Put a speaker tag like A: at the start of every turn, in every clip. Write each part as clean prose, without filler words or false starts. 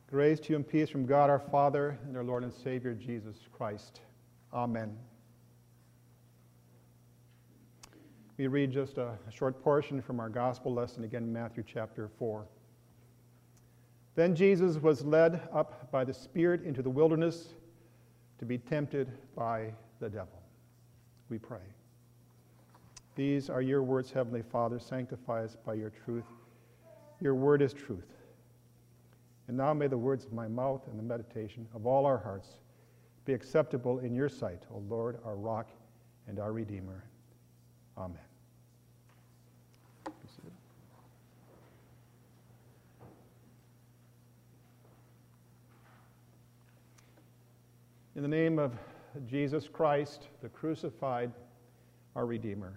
A: Grace to you and peace from God our Father and our Lord and Savior Jesus Christ. Amen. We read just a short portion from our gospel lesson, again, Matthew chapter 4. Then Jesus was led up by the Spirit into the wilderness to be tempted by the devil. We pray. These are your words, Heavenly Father. Sanctify us by your truth. Your word is truth. And now may the words of my mouth and the meditation of all our hearts be acceptable in your sight, O Lord, our rock and our Redeemer. Amen. In the name of Jesus Christ, the crucified, our Redeemer.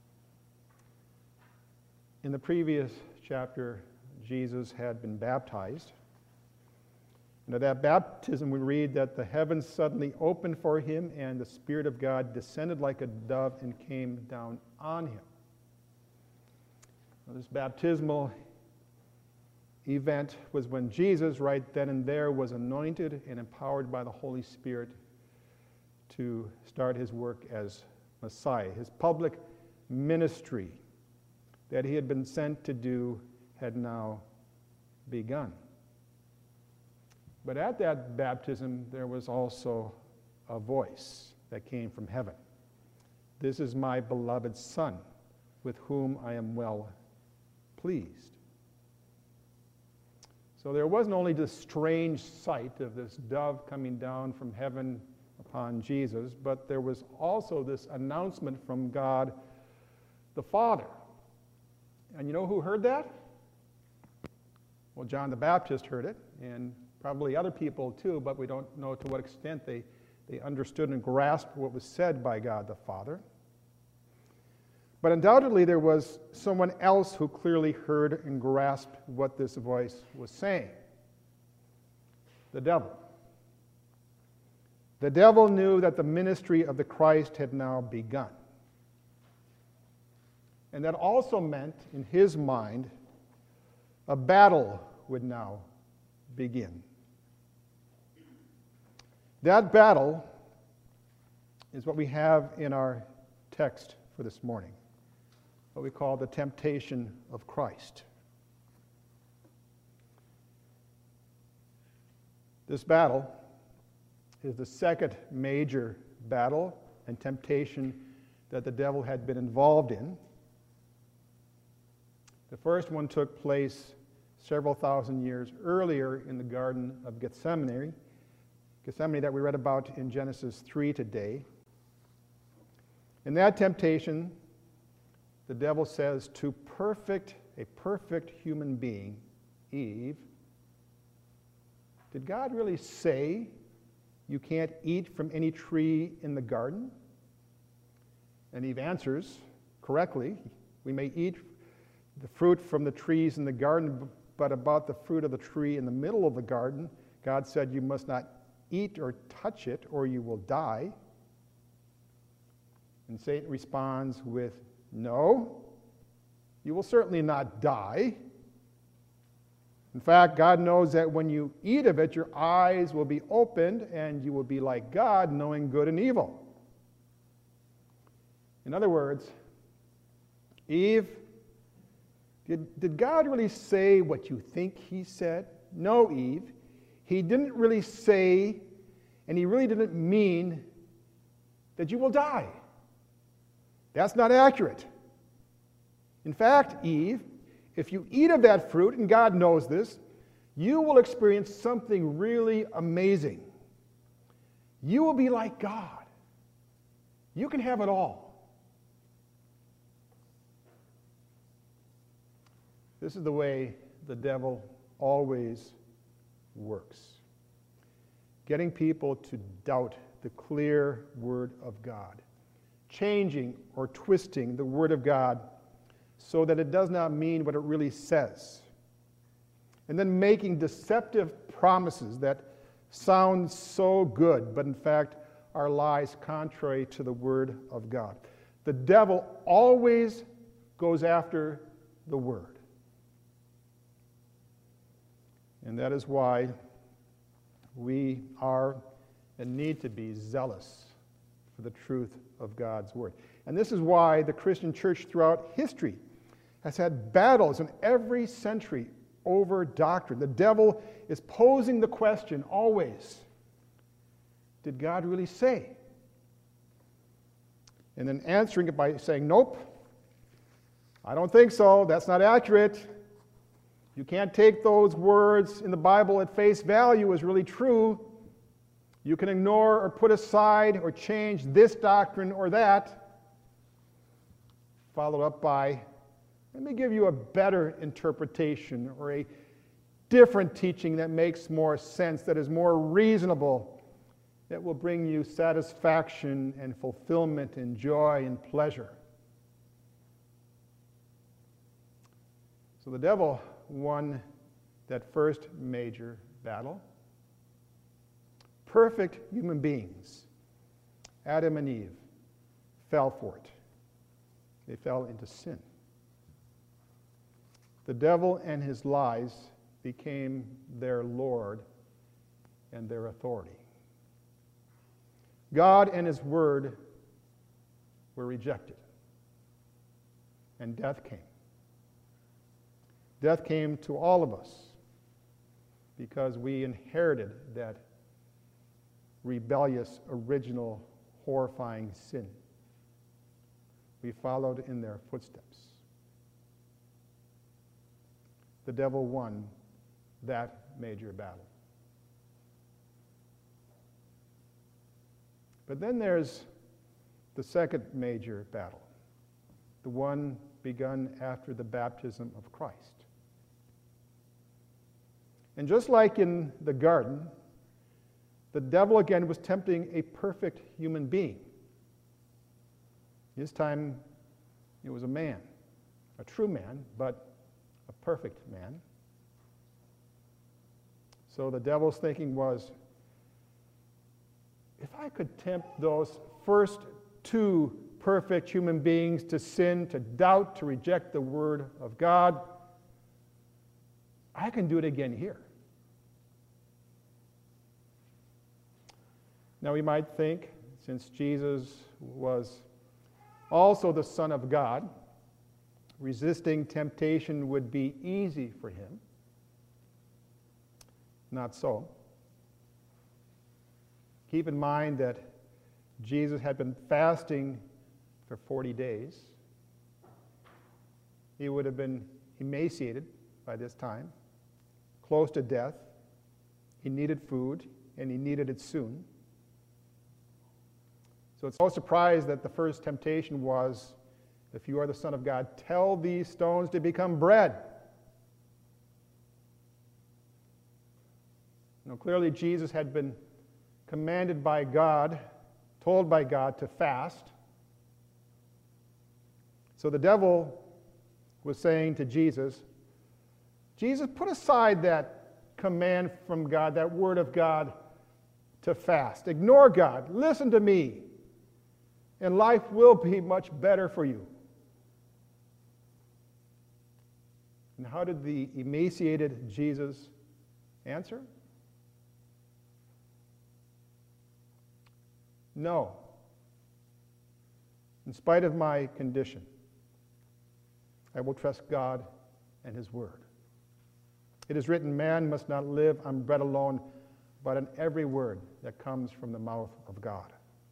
A: In the previous chapter, Jesus had been baptized. And at that baptism, we read that the heavens suddenly opened for him, and the Spirit of God descended like a dove and came down on him. Now, this baptismal event was when Jesus, right then and there, was anointed and empowered by the Holy Spirit to start his work as Messiah. His public ministry that he had been sent to do had now begun. But at that baptism, there was also a voice that came from heaven. This is my beloved Son, with whom I am well pleased. So there wasn't only this strange sight of this dove coming down from heaven upon Jesus, but there was also this announcement from God the Father. And you know who heard that? Well, John the Baptist heard it, and probably other people too, but we don't know to what extent they understood and grasped what was said by God the Father. But undoubtedly there was someone else who clearly heard and grasped what this voice was saying. The devil. The devil knew that the ministry of the Christ had now begun. And that also meant, in his mind, a battle would now begin. That battle is what we have in our text for this morning, what we call the temptation of Christ. This battle is the second major battle and temptation that the devil had been involved in. The first one took place several thousand years earlier in the Garden of Gethsemane that we read about in Genesis 3 today. In that temptation, the devil says to a perfect human being, Eve, did God really say you can't eat from any tree in the garden? And Eve answers correctly, we may eat the fruit from the trees in the garden, but about the fruit of the tree in the middle of the garden, God said you must not eat or touch it or you will die. And Satan responds with, no, you will certainly not die. In fact, God knows that when you eat of it, your eyes will be opened and you will be like God, knowing good and evil. In other words, Eve, did God really say what you think he said? No, Eve. He didn't really say, and he really didn't mean that you will die. That's not accurate. In fact, Eve, if you eat of that fruit, and God knows this, you will experience something really amazing. You will be like God. You can have it all. This is the way the devil always works. Getting people to doubt the clear Word of God. Changing or twisting the Word of God so that it does not mean what it really says. And then making deceptive promises that sound so good, but in fact are lies contrary to the Word of God. The devil always goes after the Word. And that is why We are and need to be zealous for the truth of God's word. And this is why the Christian church throughout history has had battles in every century over doctrine. The devil is posing the question always, did God really say? And then answering it by saying, nope, I don't think so, that's not accurate. You can't take those words in the Bible at face value as really true. You can ignore or put aside or change this doctrine or that. Followed up by, let me give you a better interpretation or a different teaching that makes more sense, that is more reasonable, that will bring you satisfaction and fulfillment and joy and pleasure. So the devil won that first major battle. Perfect human beings, Adam and Eve, fell for it. They fell into sin. The devil and his lies became their Lord and their authority. God and his word were rejected, and death came. Death came to all of us because we inherited that rebellious, original, horrifying sin. We followed in their footsteps. The devil won that major battle. But then there's the second major battle, the one begun after the baptism of Christ. And just like in the garden, the devil again was tempting a perfect human being. This time it was a man, a true man, but a perfect man. So the devil's thinking was, if I could tempt those first two perfect human beings to sin, to doubt, to reject the word of God, I can do it again here. Now we might think, since Jesus was also the Son of God, resisting temptation would be easy for him. Not so. Keep in mind that Jesus had been fasting for 40 days. He would have been emaciated by this time, close to death. He needed food, and he needed it soon. So it's no surprise that the first temptation was, if you are the Son of God, tell these stones to become bread. Now, clearly Jesus had been commanded by God, told by God to fast. So the devil was saying to Jesus, Jesus, put aside that command from God, that word of God to fast. Ignore God. Listen to me. And life will be much better for you. And how did the emaciated Jesus answer? No. In spite of my condition, I will trust God and his word. It is written, man must not live on bread alone, but on every word that comes from the mouth of God.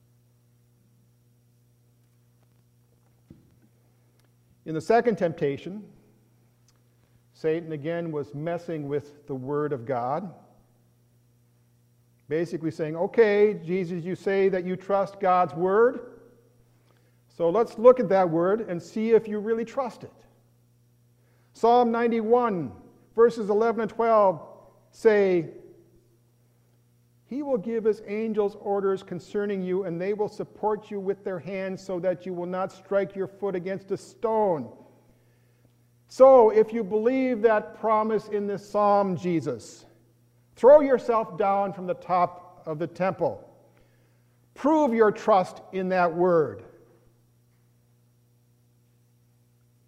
A: In the second temptation, Satan again was messing with the word of God. Basically saying, okay, Jesus, you say that you trust God's word. So let's look at that word and see if you really trust it. Psalm 91, verses 11 and 12 say, he will give his angels orders concerning you, and they will support you with their hands so that you will not strike your foot against a stone. So, if you believe that promise in this psalm, Jesus, throw yourself down from the top of the temple. Prove your trust in that word.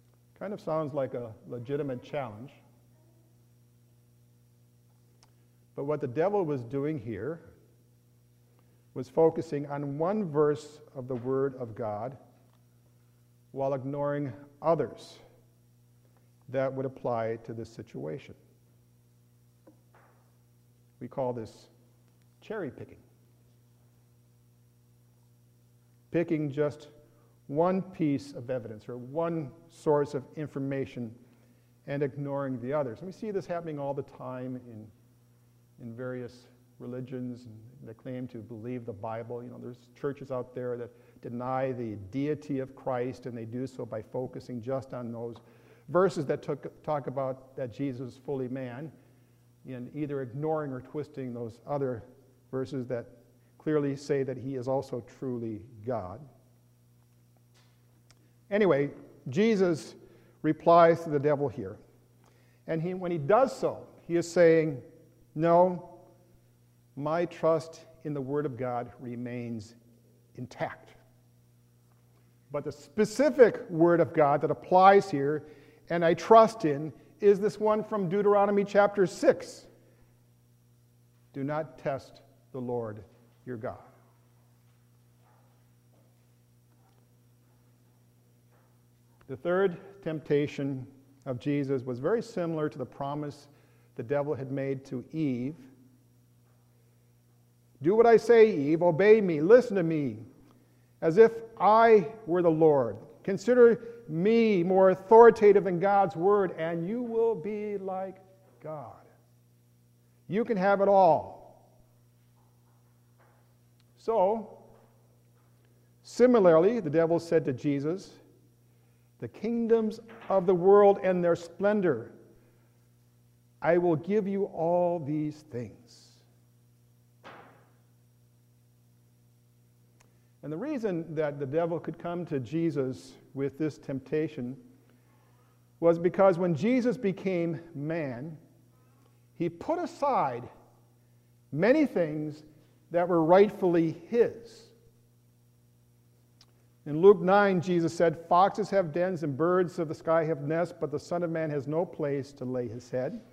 A: Kind of sounds like a legitimate challenge. But what the devil was doing here was focusing on one verse of the Word of God while ignoring others that would apply to this situation. We call this cherry picking. Picking just one piece of evidence or one source of information and ignoring the others. And we see this happening all the time in various religions that claim to believe the Bible. There's churches out there that deny the deity of Christ, and they do so by focusing just on those verses that talk about that Jesus is fully man, and either ignoring or twisting those other verses that clearly say that he is also truly God. Anyway, Jesus replies to the devil here. And when he does so, he is saying, no, my trust in the Word of God remains intact. But the specific Word of God that applies here, and I trust in, is this one from Deuteronomy chapter 6. Do not test the Lord your God. The third temptation of Jesus was very similar to the promise the devil had made to Eve. Do what I say, Eve, obey me, listen to me, as if I were the Lord. Consider me more authoritative than God's word, and you will be like God. You can have it all. So, similarly, the devil said to Jesus, the kingdoms of the world and their splendor, I will give you all these things. And the reason that the devil could come to Jesus with this temptation was because when Jesus became man, he put aside many things that were rightfully his. In Luke 9, Jesus said, foxes have dens and birds of the sky have nests, but the Son of Man has no place to lay his head.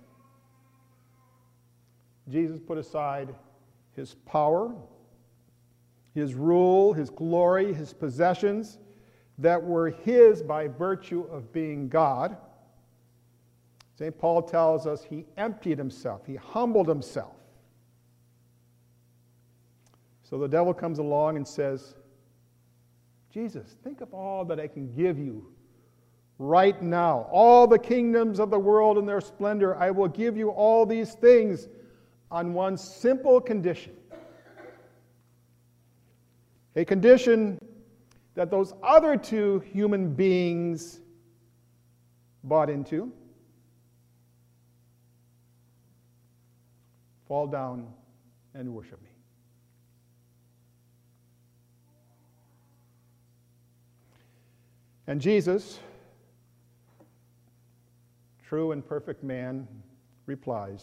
A: Jesus put aside his power, his rule, his glory, his possessions that were his by virtue of being God. St. Paul tells us he emptied himself, he humbled himself. So the devil comes along and says, Jesus, think of all that I can give you right now. All the kingdoms of the world and their splendor, I will give you all these things on one simple condition. A condition that those other two human beings bought into. Fall down and worship me. And Jesus, true and perfect man, replies,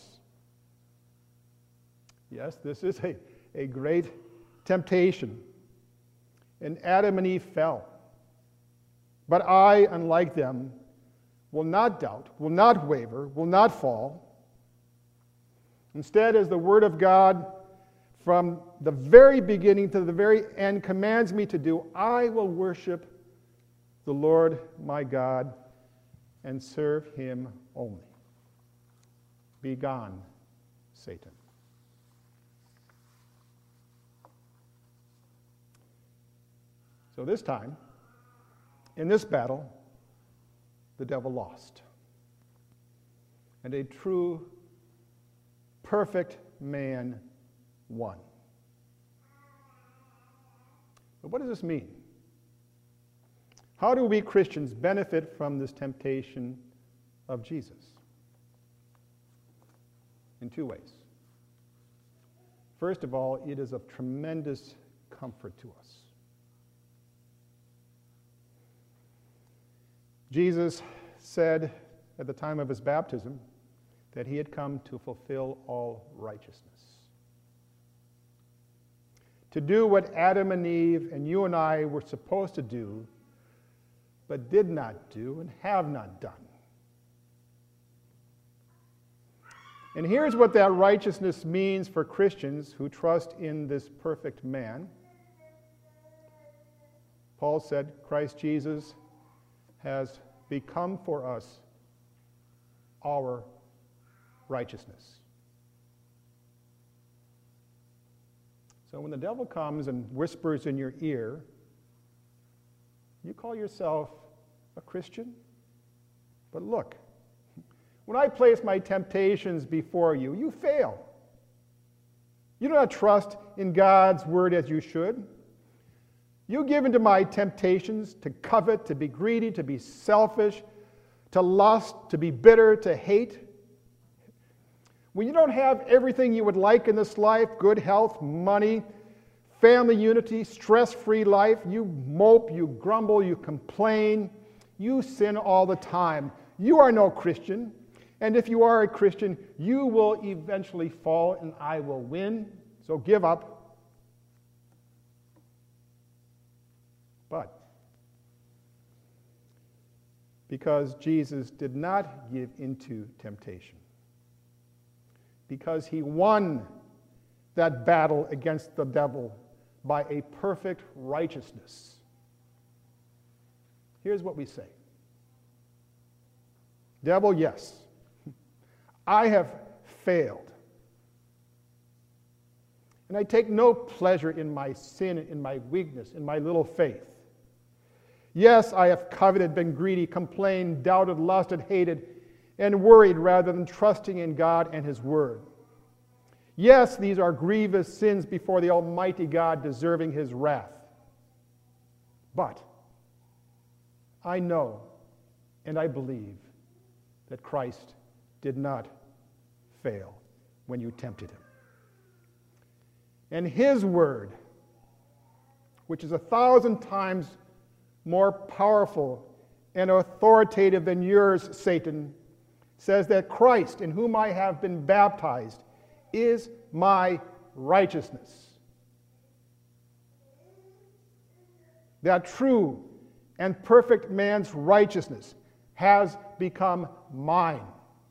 A: yes, this is a great temptation. And Adam and Eve fell. But I, unlike them, will not doubt, will not waver, will not fall. Instead, as the Word of God from the very beginning to the very end commands me to do, I will worship the Lord my God and serve him only. Begone, Satan. So this time, in this battle, the devil lost. And a true, perfect man won. But what does this mean? How do we Christians benefit from this temptation of Jesus? In two ways. First of all, it is of tremendous comfort to us. Jesus said at the time of his baptism that he had come to fulfill all righteousness. To do what Adam and Eve and you and I were supposed to do, but did not do and have not done. And here's what that righteousness means for Christians who trust in this perfect man. Paul said, Christ Jesus has become for us our righteousness. So when the devil comes and whispers in your ear, you call yourself a Christian? But look, when I place my temptations before you, you fail. You do not trust in God's word as you should. You give into my temptations to covet, to be greedy, to be selfish, to lust, to be bitter, to hate. When you don't have everything you would like in this life, good health, money, family unity, stress-free life, you mope, you grumble, you complain, you sin all the time. You are no Christian. And if you are a Christian, you will eventually fall and I will win. So give up. But because Jesus did not give into temptation, because he won that battle against the devil by a perfect righteousness, here's what we say. Devil, yes, I have failed. And I take no pleasure in my sin, in my weakness, in my little faith. Yes, I have coveted, been greedy, complained, doubted, lusted, hated, and worried rather than trusting in God and his word. Yes, these are grievous sins before the Almighty God, deserving his wrath. But I know and I believe that Christ did not fail when you tempted him. And his word, which is 1,000 times more powerful and authoritative than yours, Satan, says that Christ, in whom I have been baptized, is my righteousness. That true and perfect man's righteousness has become mine.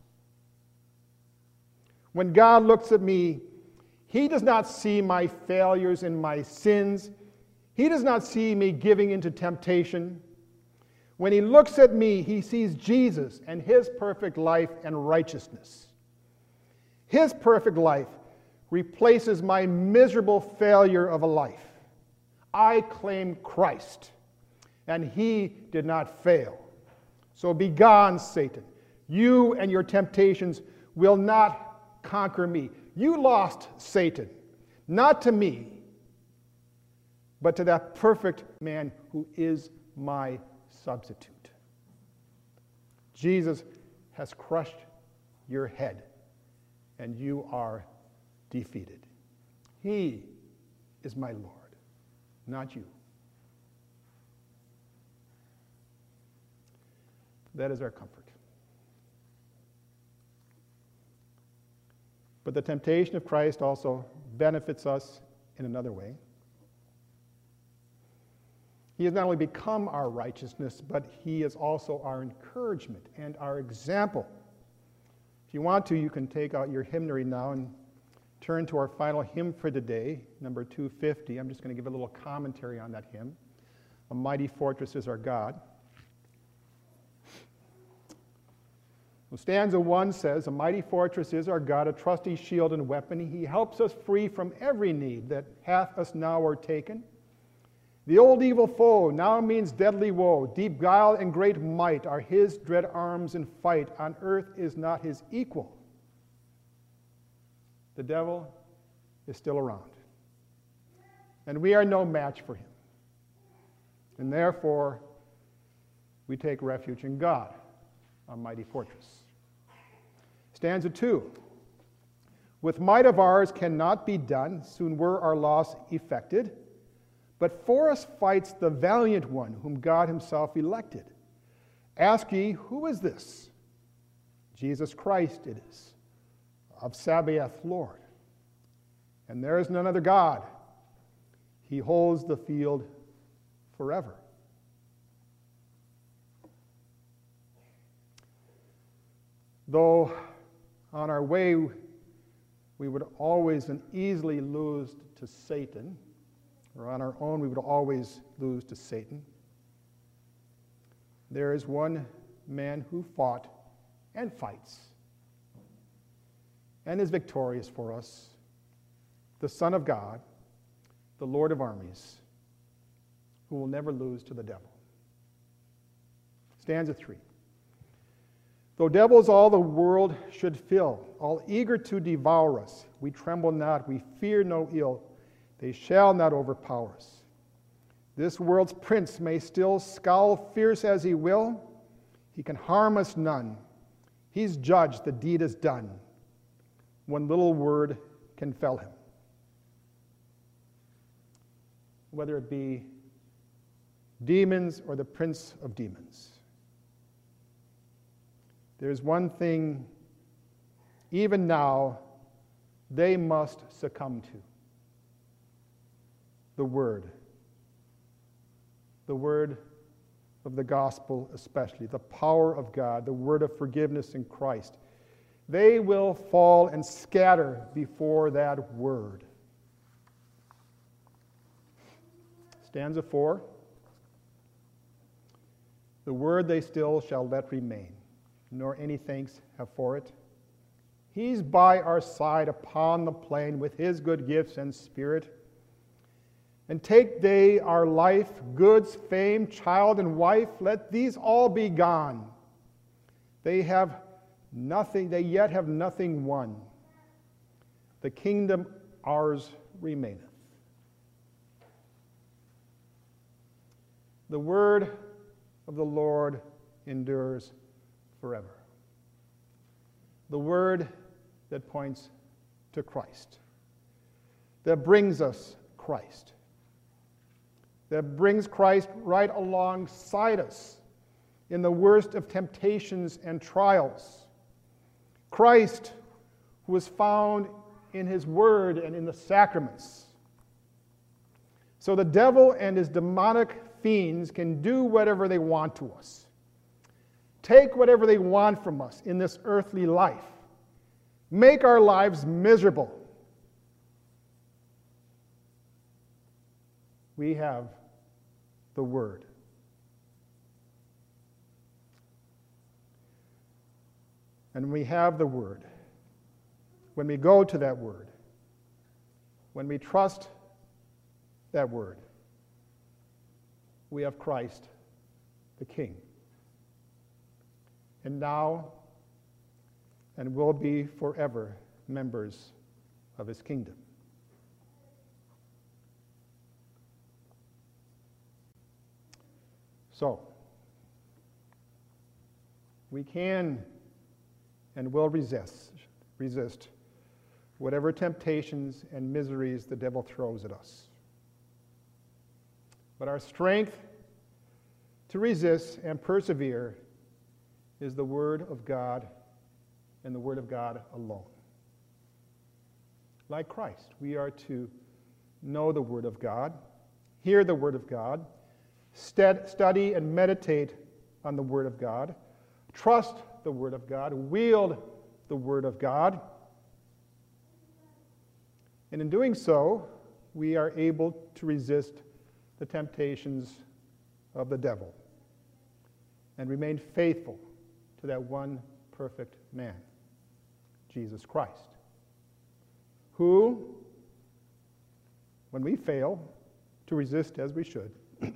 A: When God looks at me, he does not see my failures and my sins. He does not see me giving into temptation. When he looks at me, he sees Jesus and his perfect life and righteousness. His perfect life replaces my miserable failure of a life. I claim Christ, and he did not fail. So be gone, Satan. You and your temptations will not conquer me. You lost, Satan, not to me, but to that perfect man who is my substitute. Jesus has crushed your head, and you are defeated. He is my Lord, not you. That is our comfort. But the temptation of Christ also benefits us in another way. He has not only become our righteousness, but he is also our encouragement and our example. If you want to, you can take out your hymnary now and turn to our final hymn for today, number 250. I'm just going to give a little commentary on that hymn. A mighty fortress is our God. Well, stanza 1 says, a mighty fortress is our God, a trusty shield and weapon. He helps us free from every need that hath us now o'ertaken. The old evil foe now means deadly woe. Deep guile and great might are his dread arms in fight. On earth is not his equal. The devil is still around. And we are no match for him. And therefore, we take refuge in God, a mighty fortress. Stanza 2. With might of ours cannot be done, soon were our loss effected. But for us fights the valiant one, whom God himself elected. Ask ye, who is this? Jesus Christ it is, of Sabaoth Lord. And there is none other God. He holds the field forever. Though on our way, we would always and easily lose to Satan, or on our own, we would always lose to Satan. There is one man who fought and fights and is victorious for us, the Son of God, the Lord of armies, who will never lose to the devil. Stanza 3. Though devils all the world should fill, all eager to devour us, we tremble not, we fear no ill, they shall not overpower us. This world's prince may still scowl fierce as he will, he can harm us none. He's judged, the deed is done. One little word can fell him. Whether it be demons or the prince of demons. There's one thing, even now, they must succumb to. The Word. The Word of the gospel especially. The power of God. The Word of forgiveness in Christ. They will fall and scatter before that Word. Stanza 4. The Word they still shall let remain, nor any thanks have for it. He's by our side upon the plain with his good gifts and spirit. And take they our life, goods, fame, child, and wife, let these all be gone. They have nothing, they yet have nothing won. The kingdom ours remaineth. The word of the Lord endures forever. The word that points to Christ, that brings us Christ, that brings Christ right alongside us in the worst of temptations and trials. Christ, who is found in his word and in the sacraments. So the devil and his demonic fiends can do whatever they want to us, take whatever they want from us in this earthly life, make our lives miserable. We have the Word. And we have the Word. When we go to that Word, when we trust that Word, we have Christ, the King. And now, and will be forever members of his kingdom. So, we can and will resist whatever temptations and miseries the devil throws at us. But our strength to resist and persevere is the Word of God and the Word of God alone. Like Christ, we are to know the Word of God, hear the Word of God, study and meditate on the Word of God, trust the Word of God, wield the Word of God. And in doing so, we are able to resist the temptations of the devil and remain faithful to that one perfect man, Jesus Christ, who, when we fail to resist as we should,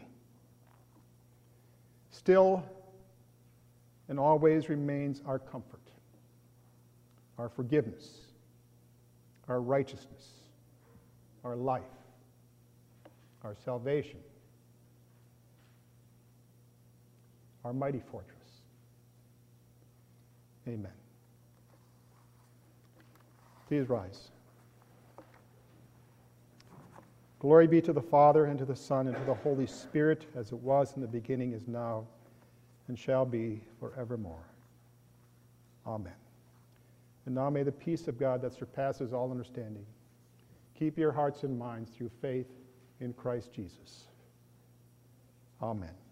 A: still and always remains our comfort, our forgiveness, our righteousness, our life, our salvation, our mighty fortress. Amen. Please rise. Glory be to the Father, and to the Son, and to the Holy Spirit, as it was in the beginning, is now, and shall be forevermore. Amen. And now may the peace of God that surpasses all understanding keep your hearts and minds through faith in Christ Jesus. Amen.